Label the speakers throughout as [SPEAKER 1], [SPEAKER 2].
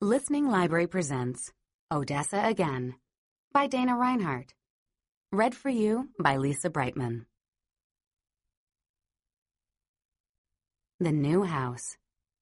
[SPEAKER 1] Listening Library presents Odessa Again by Dana Reinhardt. Read for you by Lisa Brightman. The New House.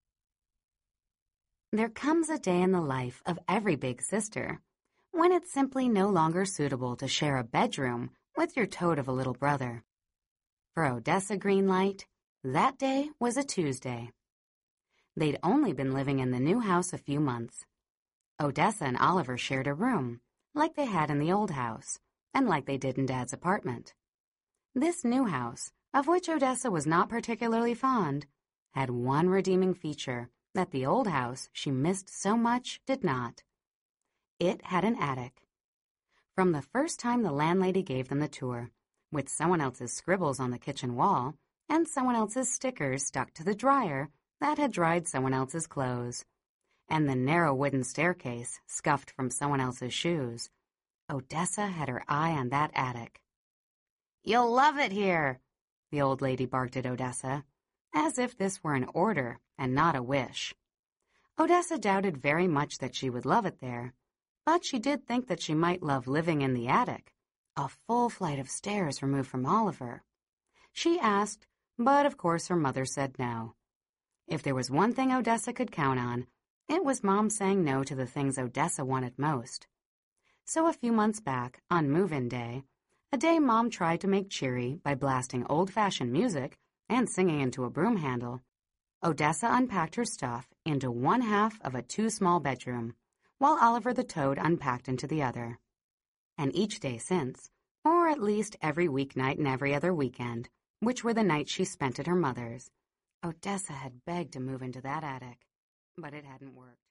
[SPEAKER 1] There comes a day in the life of every big sister when it's simply no longer suitable to share a bedroom with your toad of a little brother. For Odessa Greenlight, that day was a Tuesday. They'd only been living in the new house a few months. Odessa and Oliver shared a room, like they had in the old house, and like they did in Dad's apartment. This new house, of which Odessa was not particularly fond, had one redeeming feature that the old house she missed so much did not. It had an attic. From the first time the landlady gave them the tour, with someone else's scribbles on the kitchen wall and someone else's stickers stuck to the dryer that had dried someone else's clothes, and the narrow wooden staircase scuffed from someone else's shoes, Odessa had her eye on that attic. "You'll love it here," the old lady barked at Odessa, as if this were an order and not a wish. Odessa doubted very much that she would love it there, but she did think that she might love living in the attic, a full flight of stairs removed from Oliver. She asked, but of course her mother said no. If there was one thing Odessa could count on, it was Mom saying no to the things Odessa wanted most. So a few months back, on move-in day, a day Mom tried to make cheery by blasting old-fashioned music and singing into a broom handle, Odessa unpacked her stuff into one half of a too-small bedroom, while Oliver the toad unpacked into the other. And each day since, or at least every weeknight and every other weekend, which were the nights she spent at her mother's, Odessa had begged to move into that attic, but it hadn't worked.